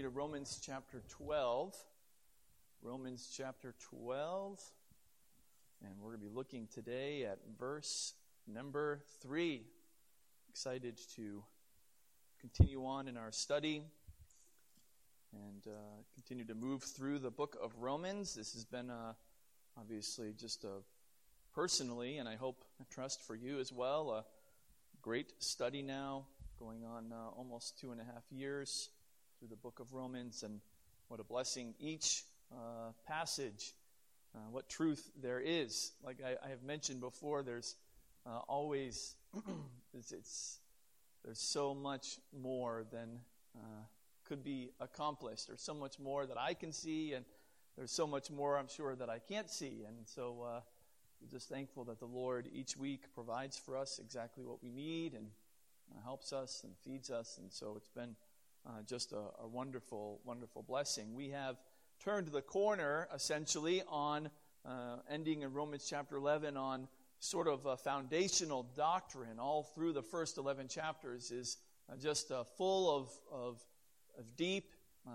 to Romans chapter 12. Romans chapter 12. And we're going to be looking today at verse number 3. Excited to continue on in our study and continue to move through the book of Romans. This has been obviously just personally, and I trust for you as well, a great study now, going on almost 2.5 years through the book of Romans, and what a blessing each passage, what truth there is. Like I have mentioned before, there's always, there's so much more than could be accomplished. There's so much more that I can see, and there's so much more I'm sure that I can't see. And so we're just thankful that the Lord each week provides for us exactly what we need and helps us and feeds us. And so it's been just a wonderful, wonderful blessing. We have turned the corner, essentially, on ending in Romans chapter 11 on sort of a foundational doctrine. All through the first 11 chapters is just full of deep,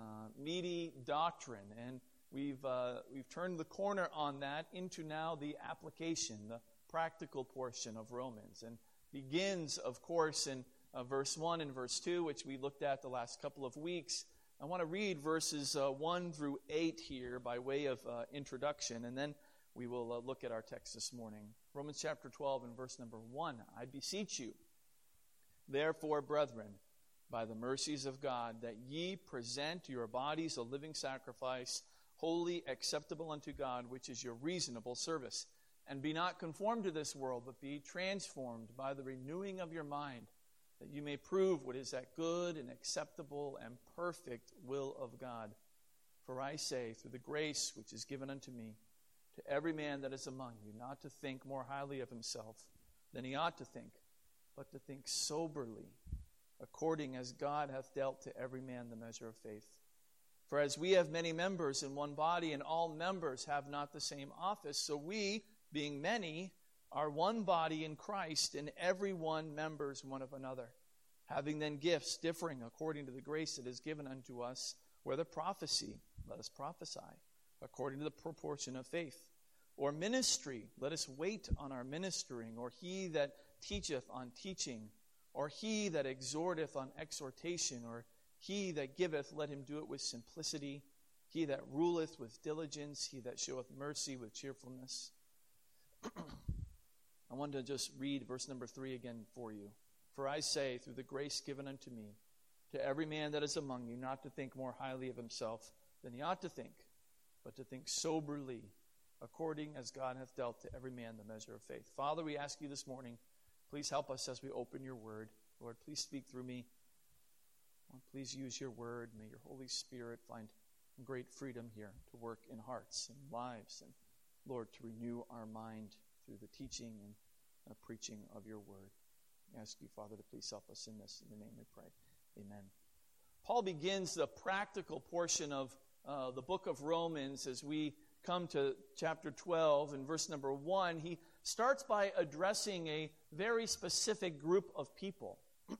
meaty doctrine. And we've turned the corner on that into now the application, the practical portion of Romans. And begins, of course, in verse 1 and verse 2, which we looked at the last couple of weeks. I want to read verses 1 through 8 here by way of introduction, and then we will look at our text this morning. Romans chapter 12 and verse number 1. I beseech you, therefore, brethren, by the mercies of God, that ye present your bodies a living sacrifice, holy, acceptable unto God, which is your reasonable service. And be not conformed to this world, but be transformed by the renewing of your mind, that you may prove what is that good and acceptable and perfect will of God. For I say, through the grace which is given unto me, to every man that is among you, not to think more highly of himself than he ought to think, but to think soberly, according as God hath dealt to every man the measure of faith. For as we have many members in one body, and all members have not the same office, so we, being many, are one body in Christ, and every one members one of another. Having then gifts differing according to the grace that is given unto us, whether prophecy, let us prophesy, according to the proportion of faith. Or ministry, let us wait on our ministering. Or he that teacheth on teaching. Or he that exhorteth on exhortation. Or he that giveth, let him do it with simplicity. He that ruleth with diligence. He that showeth mercy with cheerfulness. I want to just read verse number 3 again for you. For I say, through the grace given unto me, to every man that is among you, not to think more highly of himself than he ought to think, but to think soberly, according as God hath dealt to every man the measure of faith. Father, we ask you this morning, please help us as we open your word. Lord, please speak through me. Lord, please use your word. May your Holy Spirit find great freedom here to work in hearts and lives, and Lord, to renew our mind through the teaching and preaching of your word. I ask you, Father, to please help us in this. In your name we pray. Amen. Paul begins the practical portion of the book of Romans as we come to chapter 12 and verse number 1. He starts by addressing a very specific group of people.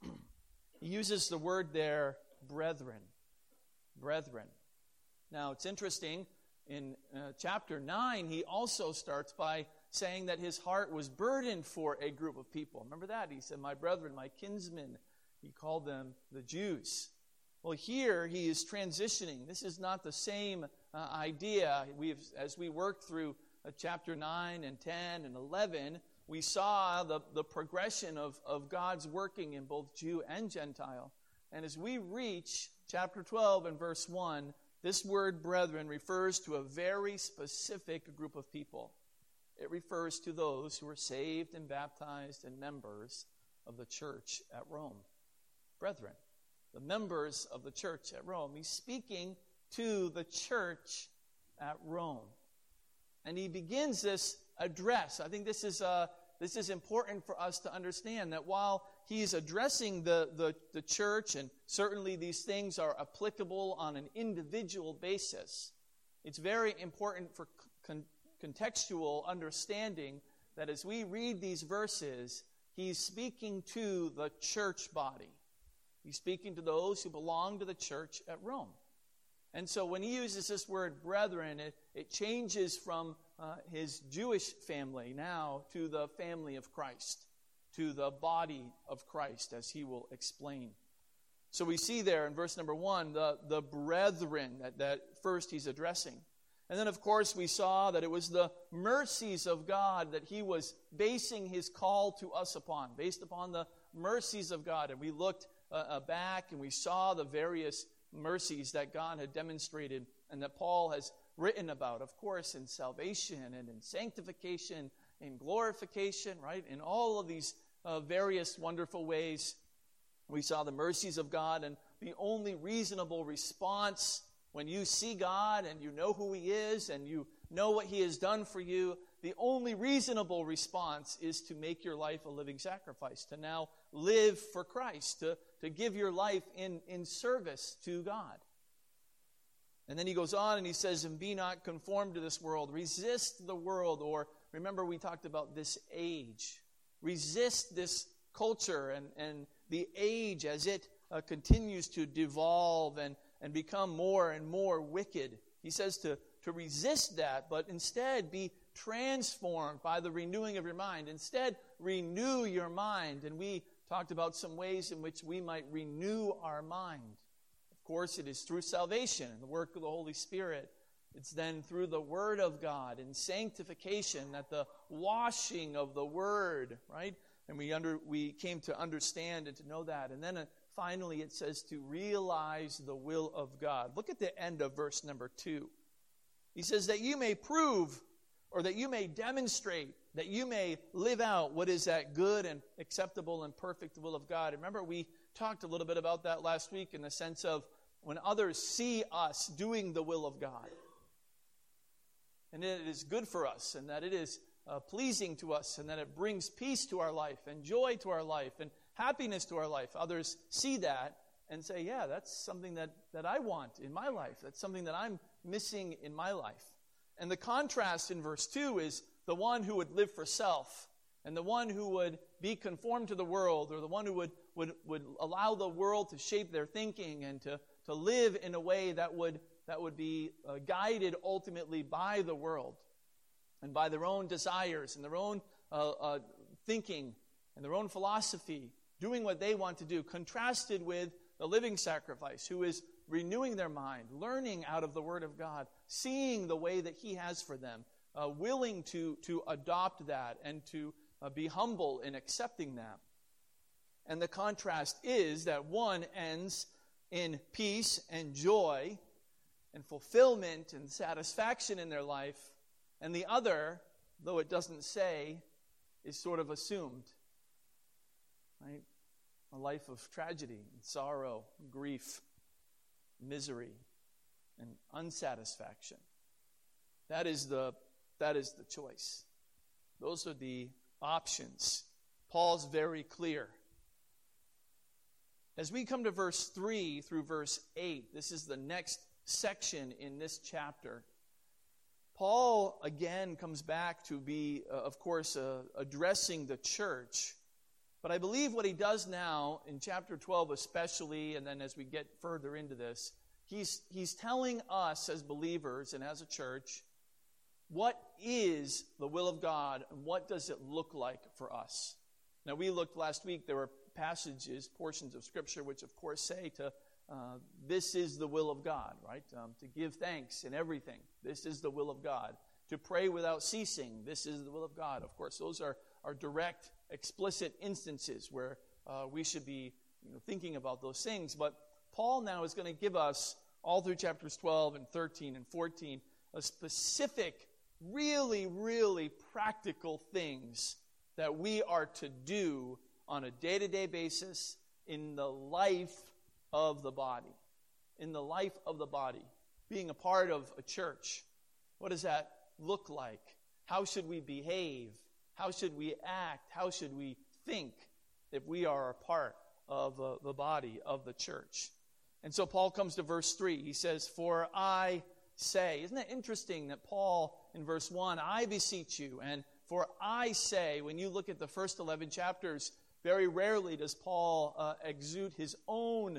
He uses the word there, brethren. Brethren. Now, it's interesting. In chapter 9, he also starts by saying that his heart was burdened for a group of people. Remember that? He said, my brethren, my kinsmen. He called them the Jews. Well, here he is transitioning. This is not the same idea. As we worked through chapter 9 and 10 and 11, we saw the progression of God's working in both Jew and Gentile. And as we reach chapter 12 and verse 1, this word, brethren, refers to a very specific group of people. It refers to those who were saved and baptized and members of the church at Rome. Brethren, the members of the church at Rome. He's speaking to the church at Rome. And he begins this address. I think this is important for us to understand, that while he's addressing the church, and certainly these things are applicable on an individual basis, it's very important for contextual understanding that as we read these verses, he's speaking to the church body. He's speaking to those who belong to the church at Rome. And so when he uses this word brethren, it changes from his Jewish family now to the family of Christ, to the body of Christ, as he will explain. So we see there in verse number 1, the brethren that first he's addressing. And then, of course, we saw that it was the mercies of God that he was basing his call to us upon, based upon the mercies of God. And we looked back and we saw the various mercies that God had demonstrated and that Paul has written about, of course, in salvation and in sanctification, in glorification, right? In all of these various wonderful ways, we saw the mercies of God, and the only reasonable response when you see God and you know who he is and you know what he has done for you, the only reasonable response is to make your life a living sacrifice, to now live for Christ, to give your life in service to God. And then he goes on and he says, and be not conformed to this world. Resist the world, or remember we talked about this age. Resist this culture and the age as it continues to devolve and become more and more wicked. He says to resist that, but instead be transformed by the renewing of your mind. Instead, renew your mind. And we talked about some ways in which we might renew our mind. Of course, it is through salvation and the work of the Holy Spirit. It's then through the Word of God and sanctification, that the washing of the Word, right? And we came to understand and to know that. And then finally it says to realize the will of God. Look at the end of verse number 2. He says that you may prove, or that you may demonstrate, that you may live out what is that good and acceptable and perfect will of God. Remember, we talked a little bit about that last week in the sense of when others see us doing the will of God, and it is good for us, and that it is pleasing to us, and that it brings peace to our life, and joy to our life, and happiness to our life. Others see that and say, yeah, that's something that I want in my life. That's something that I'm missing in my life. And the contrast in verse 2 is the one who would live for self, and the one who would be conformed to the world, or the one who would allow the world to shape their thinking and to live in a way that would be guided ultimately by the world and by their own desires and their own thinking and their own philosophy, doing what they want to do, contrasted with the living sacrifice who is renewing their mind, learning out of the Word of God, seeing the way that he has for them, willing to adopt that and to be humble in accepting that. And the contrast is that one ends in peace and joy and fulfillment and satisfaction in their life, and the other, though it doesn't say, is sort of assumed. Right? A life of tragedy, and sorrow, and grief, misery, and unsatisfaction. That is the choice. Those are the options. Paul's very clear. As we come to verse 3 through verse 8, this is the next section in this chapter. Paul again comes back to be, of course, addressing the church. But I believe what he does now, in chapter 12 especially, and then as we get further into this, he's telling us as believers and as a church, what is the will of God and what does it look like for us? Now, we looked last week, there were passages, portions of Scripture, which of course say to this is the will of God, right? To give thanks in everything. This is the will of God. To pray without ceasing. This is the will of God. Of course, those are direct, explicit instances where we should be thinking about those things. But Paul now is going to give us, all through chapters 12 and 13 and 14, a specific, really, really practical things that we are to do on a day-to-day basis in the life of the body. In the life of the body. Being a part of a church. What does that look like? How should we behave? How should we act? How should we think if we are a part of the body of the church? And so Paul comes to verse 3. He says, for I say. Isn't it interesting that Paul, in verse 1, I beseech you, and for I say, when you look at the first 11 chapters, very rarely does Paul exude his own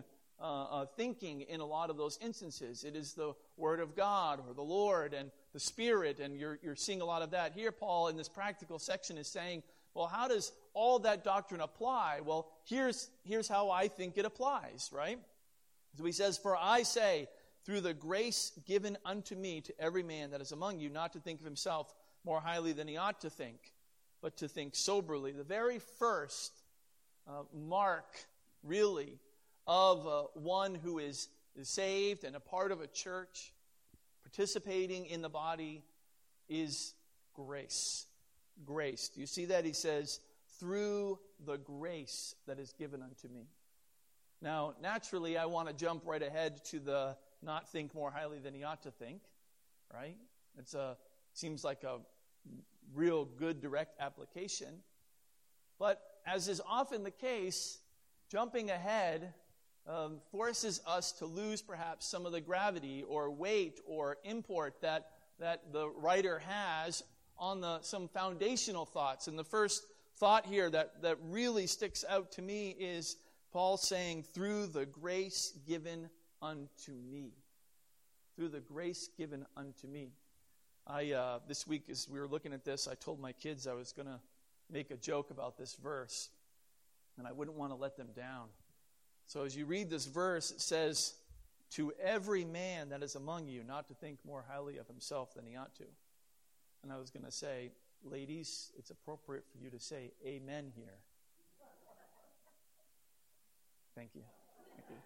thinking in a lot of those instances. It is the Word of God or the Lord and the Spirit, and you're seeing a lot of that. Here, Paul, in this practical section, is saying, well, how does all that doctrine apply? Well, here's how I think it applies, right? So he says, "For I say, through the grace given unto me, to every man that is among you, not to think of himself more highly than he ought to think, but to think soberly." The very first mark, really, of one who is saved and a part of a church, participating in the body, is grace. Grace. Do you see that? He says, "Through the grace that is given unto me." Now, naturally, I want to jump right ahead to the not think more highly than he ought to think, right? Seems like a real good direct application. But as is often the case, jumping ahead forces us to lose perhaps some of the gravity or weight or import that the writer has on some foundational thoughts. And the first thought here that really sticks out to me is Paul saying, "Through the grace given unto me." Through the grace given unto me. This week, as we were looking at this, I told my kids I was going to make a joke about this verse, and I wouldn't want to let them down. So as you read this verse, it says, "To every man that is among you, not to think more highly of himself than he ought to." And I was going to say, ladies, it's appropriate for you to say amen here. Thank you. Thank you.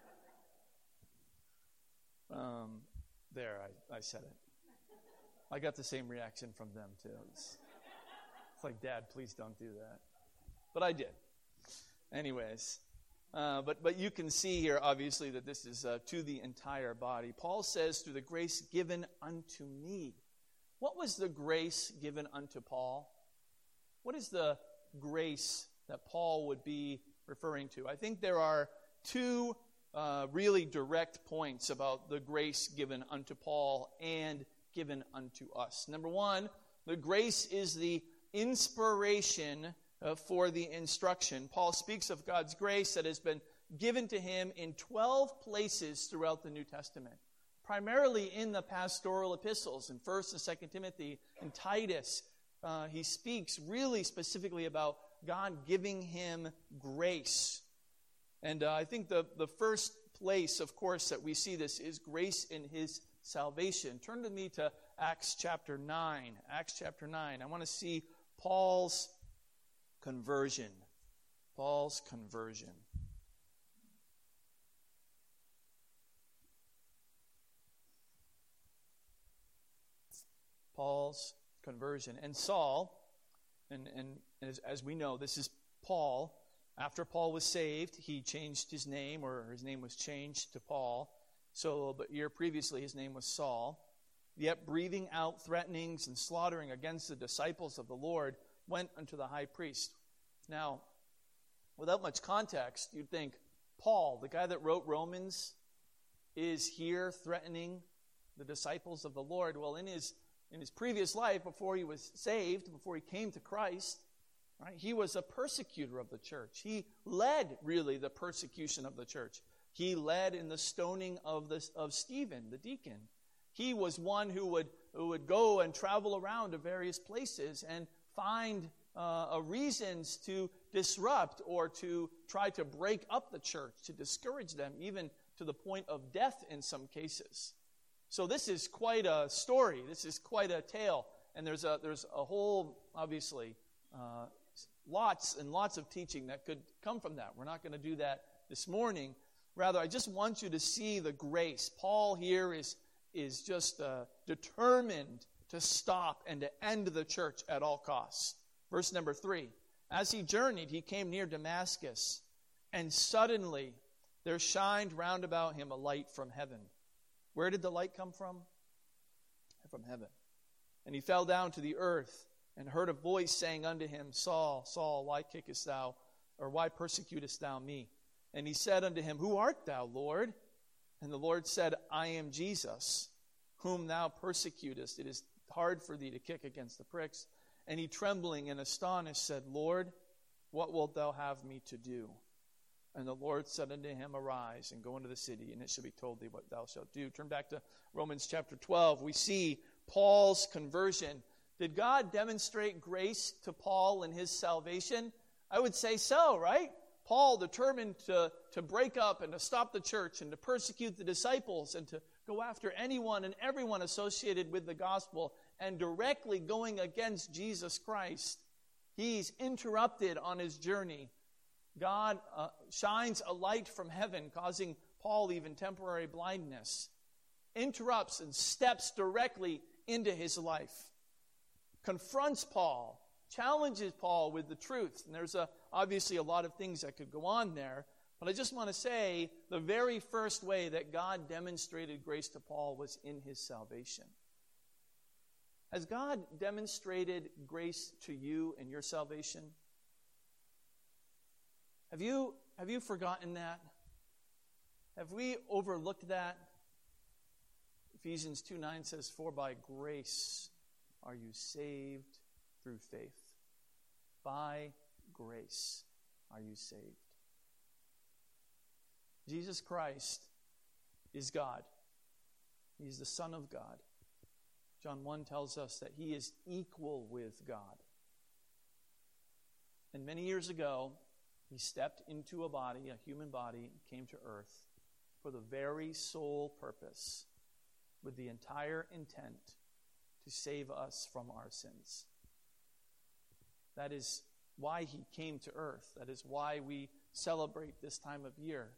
There, I said it. I got the same reaction from them, too. It's like, "Dad, please don't do that." But I did. Anyways, but you can see here, obviously, that this is to the entire body. Paul says, "Through the grace given unto me." What was the grace given unto Paul? What is the grace that Paul would be referring to? I think there are two really direct points about the grace given unto Paul and given unto us. Number one, the grace is the inspiration for the instruction. Paul speaks of God's grace that has been given to him in 12 places throughout the New Testament, primarily in the pastoral epistles, in 1st and 2nd Timothy and Titus. He speaks really specifically about God giving him grace. And I think the first place, of course, that we see this is grace in his salvation. Turn with me to Acts chapter 9. Acts chapter 9. I want to see Paul's conversion. Paul's conversion. Paul's conversion. And Saul, and as we know, this is Paul. After Paul was saved, he changed his name, or his name was changed to Paul. So, but a year previously, his name was Saul. Yet breathing out threatenings and slaughtering against the disciples of the Lord, went unto the high priest. Now, without much context, you'd think, Paul, the guy that wrote Romans, is here threatening the disciples of the Lord. Well, in his previous life, before he was saved, before he came to Christ, right, he was a persecutor of the church. He led, really, the persecution of the church. He led in the stoning of Stephen, the deacon. He was one who would go and travel around to various places and find reasons to disrupt or to try to break up the church, to discourage them, even to the point of death in some cases. So this is quite a story. This is quite a tale. And there's a whole, obviously, lots and lots of teaching that could come from that. We're not going to do that this morning. Rather, I just want you to see the grace. Paul here is just determined to stop and to end the church at all costs. Verse number 3. As he journeyed, he came near Damascus, and suddenly there shined round about him a light from heaven. Where did the light come from? From heaven. And he fell down to the earth and heard a voice saying unto him, Saul, Saul, why kickest thou, or why persecutest thou me? And he said unto him, Who art thou, Lord? And the Lord said, I am Jesus, whom thou persecutest. It is hard for thee to kick against the pricks. And he, trembling and astonished, said, Lord, what wilt thou have me to do? And the Lord said unto him, Arise, and go into the city, and it shall be told thee what thou shalt do. Turn back to Romans chapter 12. We see Paul's conversion. Did God demonstrate grace to Paul in his salvation? I would say so, right? Paul determined to break up and to stop the church and to persecute the disciples and to go after anyone and everyone associated with the gospel and directly going against Jesus Christ. He's interrupted on his journey. God shines a light from heaven, causing Paul even temporary blindness. Interrupts and steps directly into his life. Confronts Paul. Challenges Paul with the truth. And there's obviously a lot of things that could go on there. But I just want to say the very first way that God demonstrated grace to Paul was in his salvation. Has God demonstrated grace to you in your salvation? Have you forgotten that? Have we overlooked that? Ephesians 2:9 says, For by grace are you saved through faith. By grace are you saved. Jesus Christ is God. He's the Son of God. John 1 tells us that he is equal with God. And many years ago, he stepped into a body, a human body, came to earth for the very sole purpose, with the entire intent, to save us from our sins. That is why he came to earth. That is why we celebrate this time of year.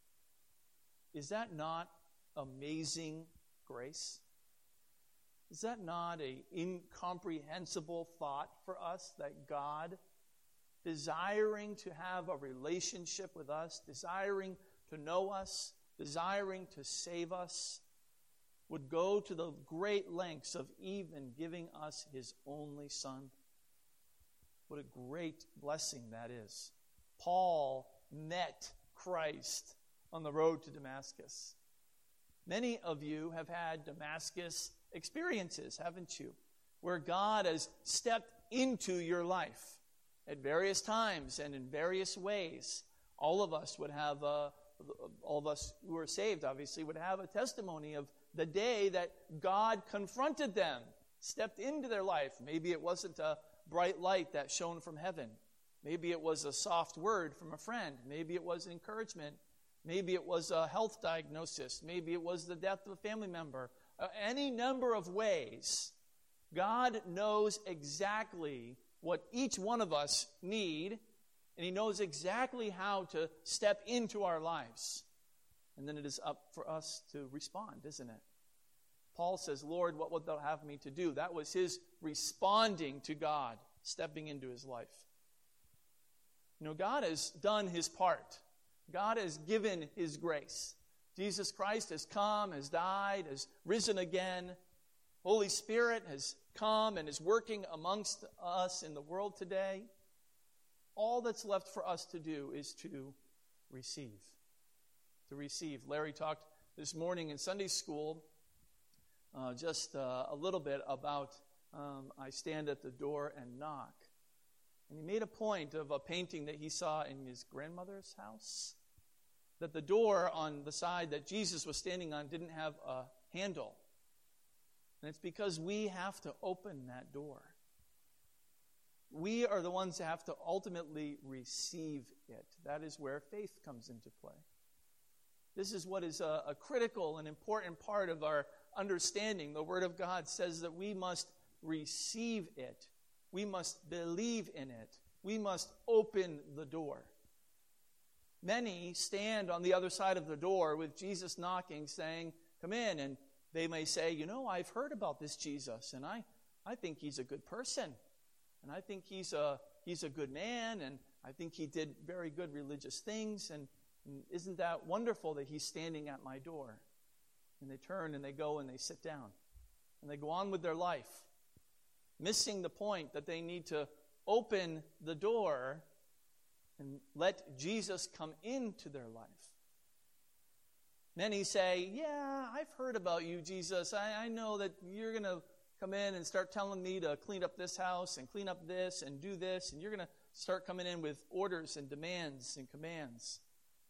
Is that not amazing grace? Is that not an incomprehensible thought for us, that God, desiring to have a relationship with us, desiring to know us, desiring to save us, would go to the great lengths of even giving us his only Son? What a great blessing that is. Paul met Christ on the road to Damascus. Many of you have had Damascus experiences, haven't you? Where God has stepped into your life at various times and in various ways. All of us would have, all of us who are saved, obviously, would have a testimony of the day that God confronted them, stepped into their life. Maybe it wasn't a bright light that shone from heaven. Maybe it was a soft word from a friend. Maybe it was encouragement. Maybe it was a health diagnosis. Maybe it was the death of a family member. Any number of ways. God knows exactly what each one of us need, and he knows exactly how to step into our lives. And then it is up for us to respond, isn't it? Paul says, Lord, what wilt thou have me to do? That was his responding to God, stepping into his life. You know, God has done his part. God has given his grace. Jesus Christ has come, has died, has risen again. Holy Spirit has come and is working amongst us in the world today. All that's left for us to do is to receive. To receive. Larry talked this morning in Sunday school just a little bit about I stand at the door and knock. And he made a point of a painting that he saw in his grandmother's house, that the door on the side that Jesus was standing on didn't have a handle. And it's because we have to open that door. We are the ones that have to ultimately receive it. That is where faith comes into play. This is what is a critical and important part of our understanding. The Word of God says that we must receive it. We must believe in it. We must open the door. Many stand on the other side of the door with Jesus knocking, saying, come in. And they may say, you know, I've heard about this Jesus, and I think he's a good person. And I think he's a good man, and I think he did very good religious things. And isn't that wonderful that he's standing at my door? And they turn and they go and they sit down. And they go on with their life, missing the point that they need to open the door and let Jesus come into their life. Many say, yeah, I've heard about you, Jesus. I know that you're going to come in and start telling me to clean up this house and clean up this and do this. And you're going to start coming in with orders and demands and commands.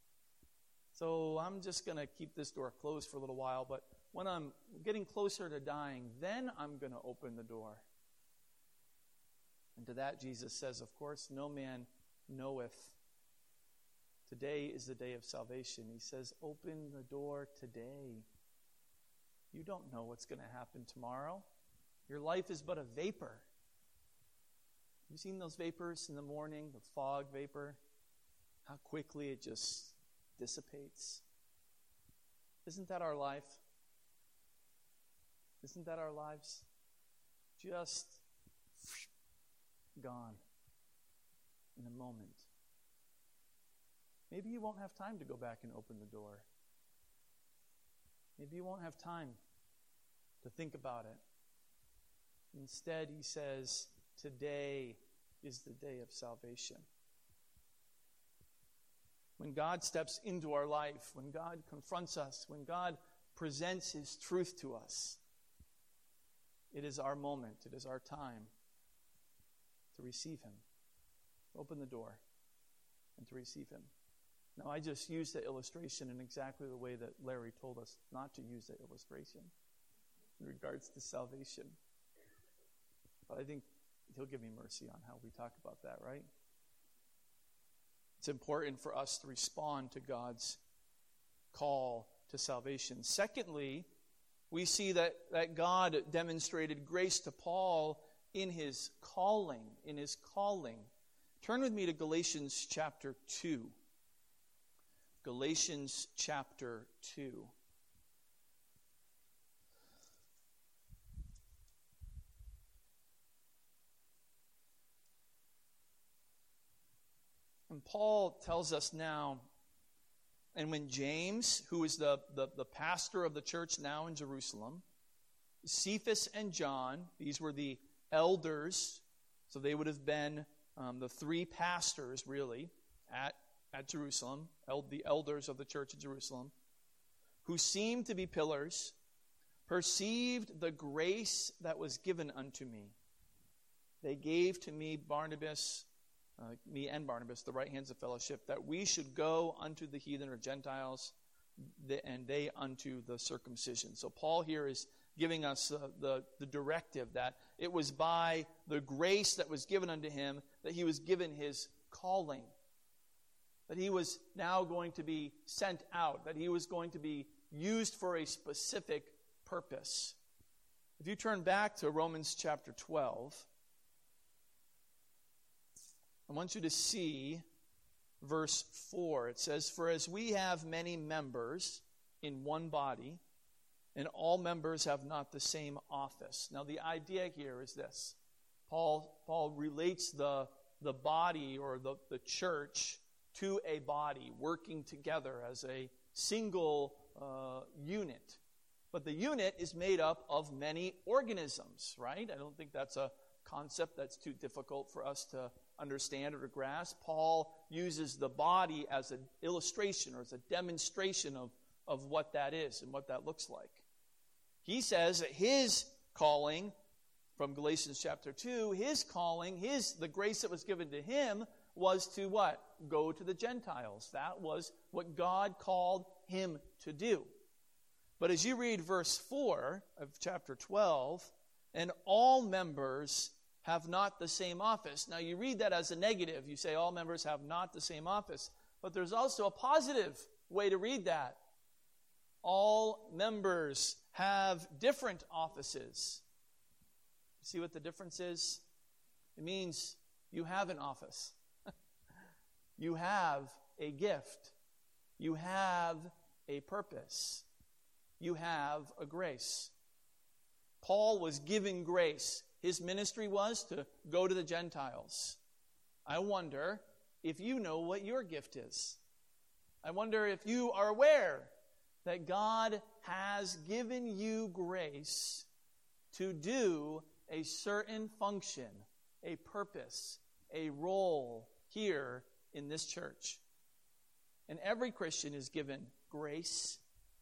So I'm just going to keep this door closed for a little while, but when I'm getting closer to dying, then I'm going to open the door. And to that Jesus says, of course, no man knoweth. Today is the day of salvation. He says, open the door today. You don't know what's going to happen tomorrow. Your life is but a vapor. Have you seen those vapors in the morning, the fog vapor? How quickly it just dissipates. Isn't that our life? Isn't that our lives? Just gone in a moment. Maybe you won't have time to go back and open the door. Maybe you won't have time to think about it. Instead, he says, today is the day of salvation. When God steps into our life, when God confronts us, when God presents his truth to us, it is our moment, it is our time to receive him. Open the door and to receive him. Now, I just used that illustration in exactly the way that Larry told us not to use that illustration in regards to salvation. But I think he'll give me mercy on how we talk about that, right? It's important for us to respond to God's call to salvation. Secondly, we see that God demonstrated grace to Paul in his calling. Turn with me to Galatians chapter 2. Galatians chapter 2. And Paul tells us now, and when James, who is the pastor of the church now in Jerusalem, Cephas and John, these were the elders, so they would have been the three pastors, really, at Jerusalem, the elders of the church at Jerusalem, who seemed to be pillars, perceived the grace that was given unto me. They gave to me me and Barnabas, the right hands of fellowship, that we should go unto the heathen or Gentiles, and they unto the circumcision. So Paul here is giving us the directive that it was by the grace that was given unto him that he was given his calling, that he was now going to be sent out, that he was going to be used for a specific purpose. If you turn back to Romans chapter 12, I want you to see verse 4. It says, "For as we have many members in one body, and all members have not the same office." Now the idea here is this. Paul relates the body or the church to a body working together as a single unit. But the unit is made up of many organisms, right? I don't think that's a concept that's too difficult for us to understand or to grasp. Paul uses the body as an illustration or as a demonstration of what that is and what that looks like. He says that his calling, from Galatians chapter 2, his calling, the grace that was given to him was to what? Go to the Gentiles. That was what God called him to do. But as you read verse 4 of chapter 12, and all members have not the same office. Now you read that as a negative. You say all members have not the same office. But there's also a positive way to read that. All members have different offices. See what the difference is? It means you have an office. You have a gift. You have a purpose. You have a grace. Paul was given grace. His ministry was to go to the Gentiles. I wonder if you know what your gift is. I wonder if you are aware that God has given you grace to do a certain function, a purpose, a role here in this church. And every Christian is given grace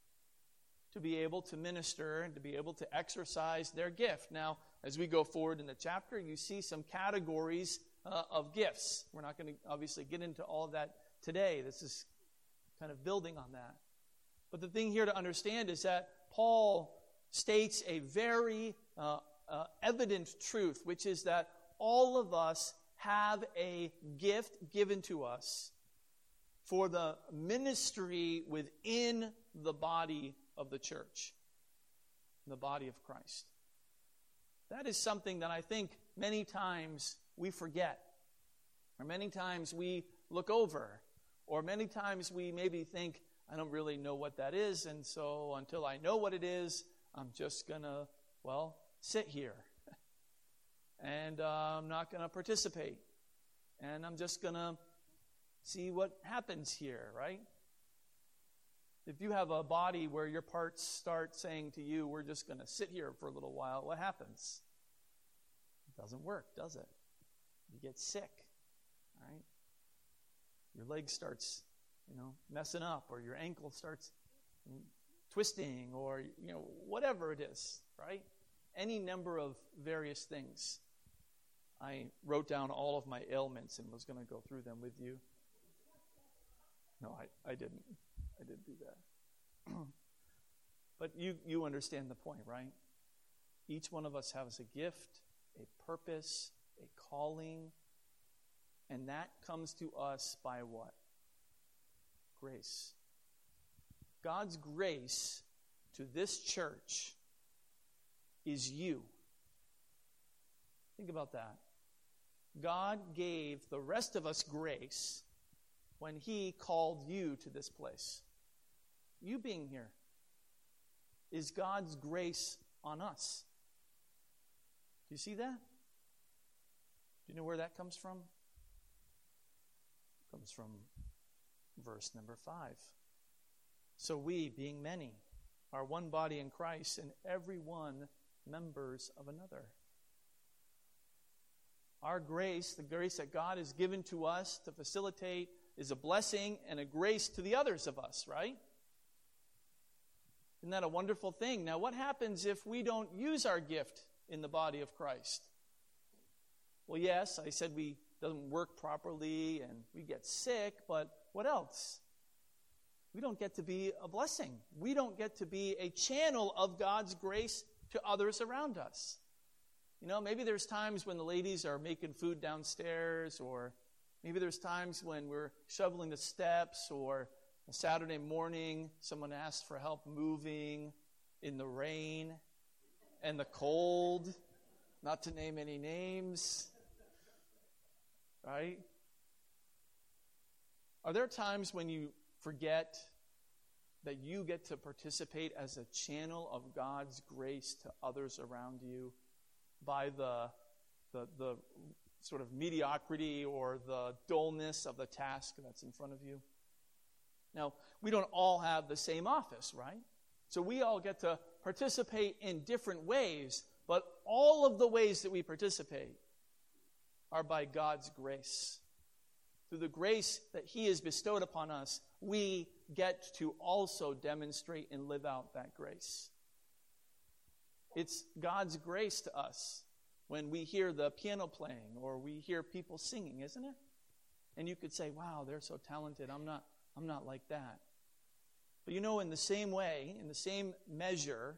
to be able to minister and to be able to exercise their gift. Now, as we go forward in the chapter, you see some categories of gifts. We're not going to obviously get into all of that today. This is kind of building on that. But the thing here to understand is that Paul states a very evident truth, which is that all of us have a gift given to us for the ministry within the body of the church, the body of Christ. That is something that I think many times we forget, or many times we look over, or many times we maybe think, I don't really know what that is, and so until I know what it is, I'm just going to, sit here. And I'm not going to participate. And I'm just going to see what happens here, right? If you have a body where your parts start saying to you, we're just going to sit here for a little while, what happens? It doesn't work, does it? You get sick, right? Your leg starts, messing up, or your ankle starts twisting, or, whatever it is, right? Any number of various things. I wrote down all of my ailments and was going to go through them with you. No, I didn't. I didn't do that. But you understand the point, right? Each one of us has a gift, a purpose, a calling, and that comes to us by what? Grace. God's grace to this church is you. Think about that. God gave the rest of us grace when He called you to this place. You being here is God's grace on us. Do you see that? Do you know where that comes from? It comes from verse number 5. So we, being many, are one body in Christ, and every one members of another. Our grace, the grace that God has given to us to facilitate, is a blessing and a grace to the others of us, right? Isn't that a wonderful thing? Now, what happens if we don't use our gift in the body of Christ? Well, yes, I said we doesn't work properly and we get sick, but what else? We don't get to be a blessing. We don't get to be a channel of God's grace to others around us. Maybe there's times when the ladies are making food downstairs, or maybe there's times when we're shoveling the steps, or a Saturday morning someone asks for help moving in the rain and the cold, not to name any names, right? Are there times when you forget that you get to participate as a channel of God's grace to others around you by the sort of mediocrity or the dullness of the task that's in front of you? Now, we don't all have the same office, right? So we all get to participate in different ways, but all of the ways that we participate are by God's grace. Through the grace that He has bestowed upon us, we get to also demonstrate and live out that grace. It's God's grace to us when we hear the piano playing or we hear people singing, isn't it? And you could say, wow, they're so talented. I'm not like that. But in the same way, in the same measure,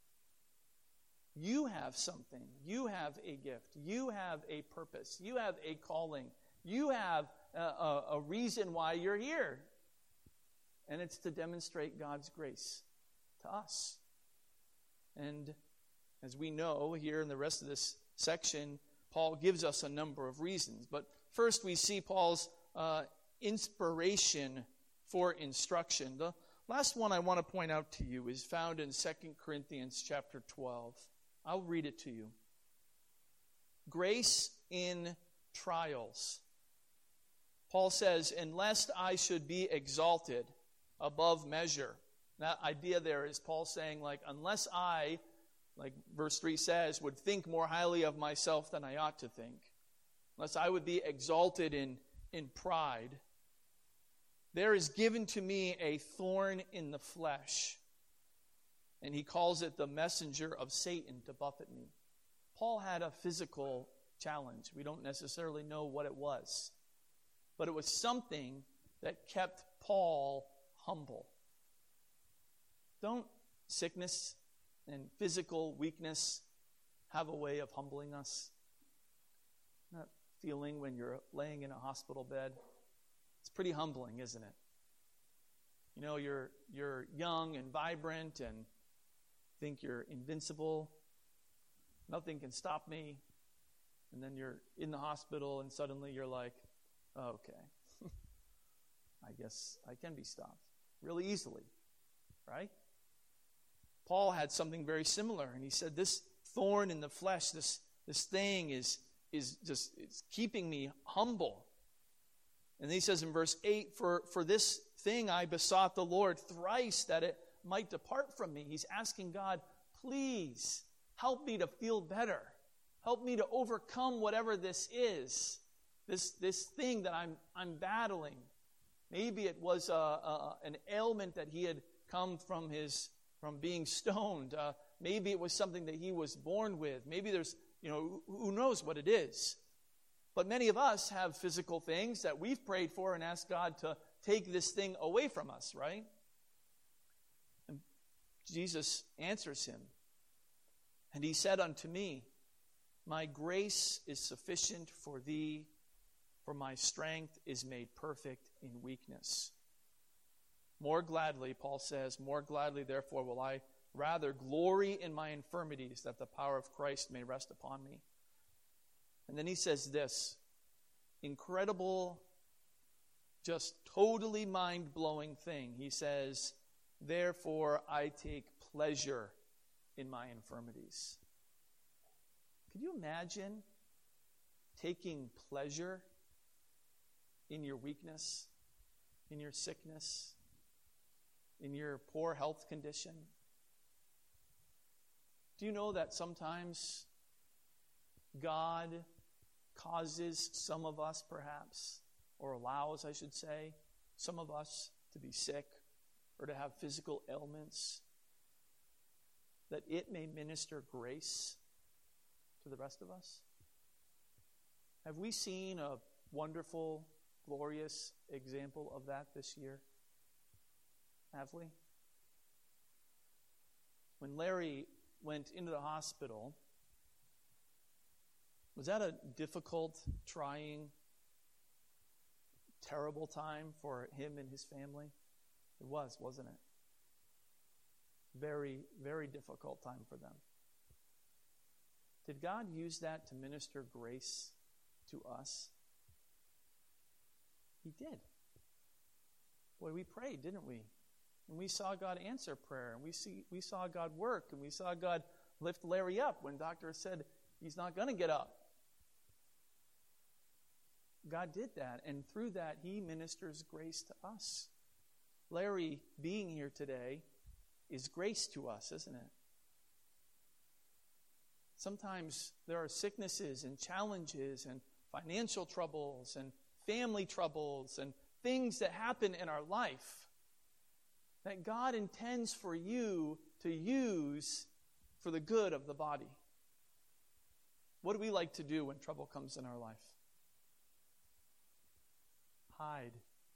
you have something. You have a gift. You have a purpose. You have a calling. You have a reason why you're here. And it's to demonstrate God's grace to us. And as we know here in the rest of this section, Paul gives us a number of reasons. But first we see Paul's inspiration for instruction. The last one I want to point out to you is found in 2 Corinthians chapter 12. I'll read it to you. Grace in trials. Paul says, "And lest I should be exalted above measure." That idea there is Paul saying, unless I, like verse 3 says, would think more highly of myself than I ought to think, unless I would be exalted in pride, there is given to me a thorn in the flesh. And he calls it the messenger of Satan to buffet me. Paul had a physical challenge. We don't necessarily know what it was. But it was something that kept Paul humble. Don't sickness and physical weakness have a way of humbling us? That feeling when you're laying in a hospital bed? It's pretty humbling, isn't it? You know, you're young and vibrant and think you're invincible. Nothing can stop me. And then you're in the hospital and suddenly you're like, oh, okay, I guess I can be stopped really easily, right? Paul had something very similar, and he said, this thorn in the flesh, this thing is just it's keeping me humble. And then he says in verse 8, for this thing I besought the Lord thrice that it might depart from me. He's asking God, please help me to feel better. Help me to overcome whatever this is, this thing that I'm battling. Maybe it was an ailment that he had come from being stoned. Maybe it was something that he was born with. Maybe there's, who knows what it is. But many of us have physical things that we've prayed for and asked God to take this thing away from us, right? And Jesus answers him. And he said unto me, my grace is sufficient for thee, for my strength is made perfect in weakness. More gladly, Paul says, more gladly, therefore, will I rather glory in my infirmities, that the power of Christ may rest upon me. And then he says this incredible, just totally mind-blowing thing. He says, therefore, I take pleasure in my infirmities. Could you imagine taking pleasure in your weakness, in your sickness, in your poor health condition? Do you know that sometimes God causes some of us perhaps, or allows, I should say, some of us to be sick or to have physical ailments, that it may minister grace to the rest of us? Have we seen a wonderful, glorious example of that this year? Have we? When Larry went into the hospital, was that a difficult, trying, terrible time for him and his family? It was, wasn't it? Very, very difficult time for them. Did God use that to minister grace to us? He did. Boy, we prayed, didn't we? And we saw God answer prayer, and we saw God work, and we saw God lift Larry up when doctors said he's not going to get up. God did that, and through that, he ministers grace to us. Larry being here today is grace to us, isn't it? Sometimes there are sicknesses and challenges and financial troubles and family troubles and things that happen in our life that God intends for you to use for the good of the body. What do we like to do when trouble comes in our life? Hide,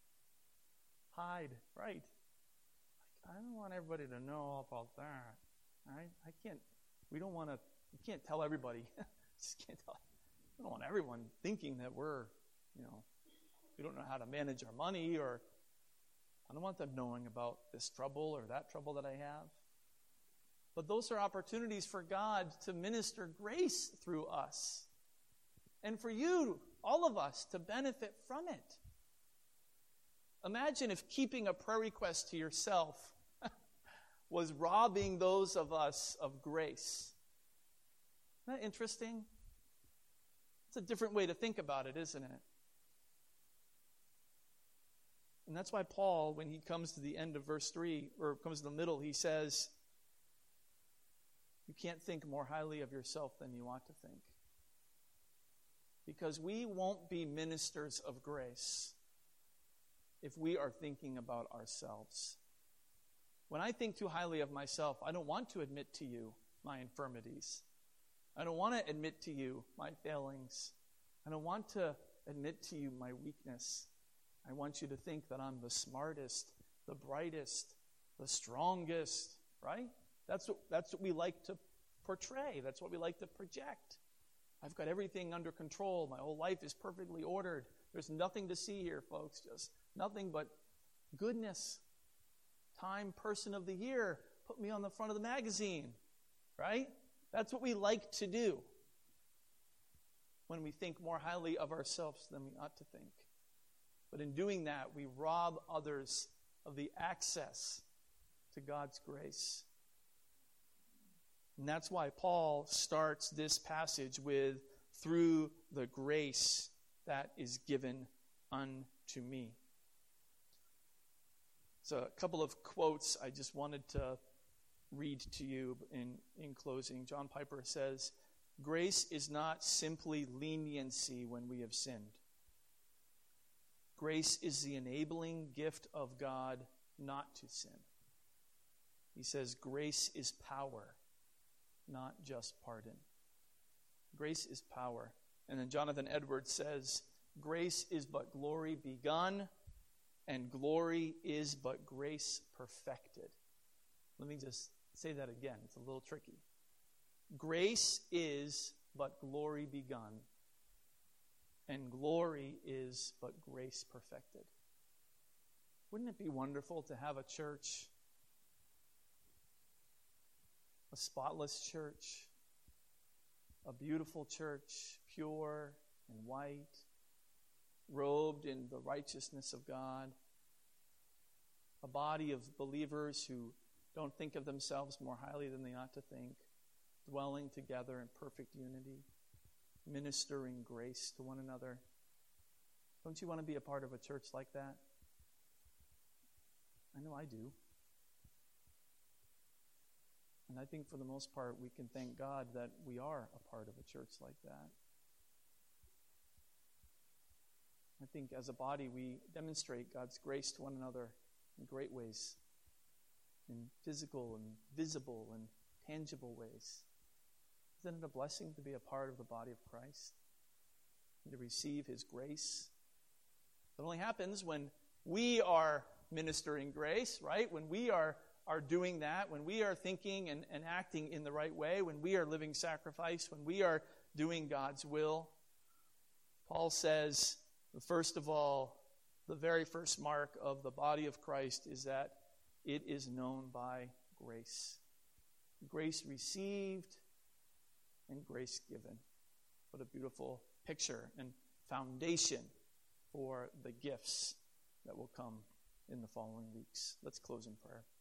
right? I don't want everybody to know about that, right? We can't tell everybody. Just can't tell. We don't want everyone thinking that we're, we don't know how to manage our money, or I don't want them knowing about this trouble or that trouble that I have. But those are opportunities for God to minister grace through us. And for you, all of us, to benefit from it. Imagine if keeping a prayer request to yourself was robbing those of us of grace. Isn't that interesting? It's a different way to think about it, isn't it? And that's why Paul, when he comes to the end of verse 3, or comes to the middle, he says, you can't think more highly of yourself than you ought to think. Because we won't be ministers of grace if we are thinking about ourselves. When I think too highly of myself, I don't want to admit to you my infirmities. I don't want to admit to you my failings. I don't want to admit to you my weakness. I want you to think that I'm the smartest the brightest, the strongest, right? That's what we like to portray. That's what we like to project. I've got everything under control. My whole life is perfectly ordered. There's nothing to see here, folks. Just nothing but goodness. Time Person of the Year. Put me on the front of the magazine, right? That's what we like to do when we think more highly of ourselves than we ought to think. But in doing that, we rob others of the access to God's grace. And that's why Paul starts this passage with, through the grace that is given unto me. So a couple of quotes I just wanted to read to you in closing. John Piper says, "Grace is not simply leniency when we have sinned. Grace is the enabling gift of God not to sin." He says, grace is power, not just pardon. Grace is power. And then Jonathan Edwards says, grace is but glory begun, and glory is but grace perfected. Let me just say that again. It's a little tricky. Grace is but glory begun, and glory is but grace perfected. Wouldn't it be wonderful to have a church, a spotless church, a beautiful church, pure and white, robed in the righteousness of God, a body of believers who don't think of themselves more highly than they ought to think, dwelling together in perfect unity, ministering grace to one another. Don't you want to be a part of a church like that? I know I do. And I think for the most part we can thank God that we are a part of a church like that. I think as a body we demonstrate God's grace to one another in great ways, in physical and visible and tangible ways. Isn't it a blessing to be a part of the body of Christ and to receive His grace? It only happens when we are ministering grace, right? When we are doing that, when we are thinking and acting in the right way, when we are living sacrifice, when we are doing God's will. Paul says, first of all, the very first mark of the body of Christ is that it is known by grace. Grace received and grace given. What a beautiful picture and foundation for the gifts that will come in the following weeks. Let's close in prayer.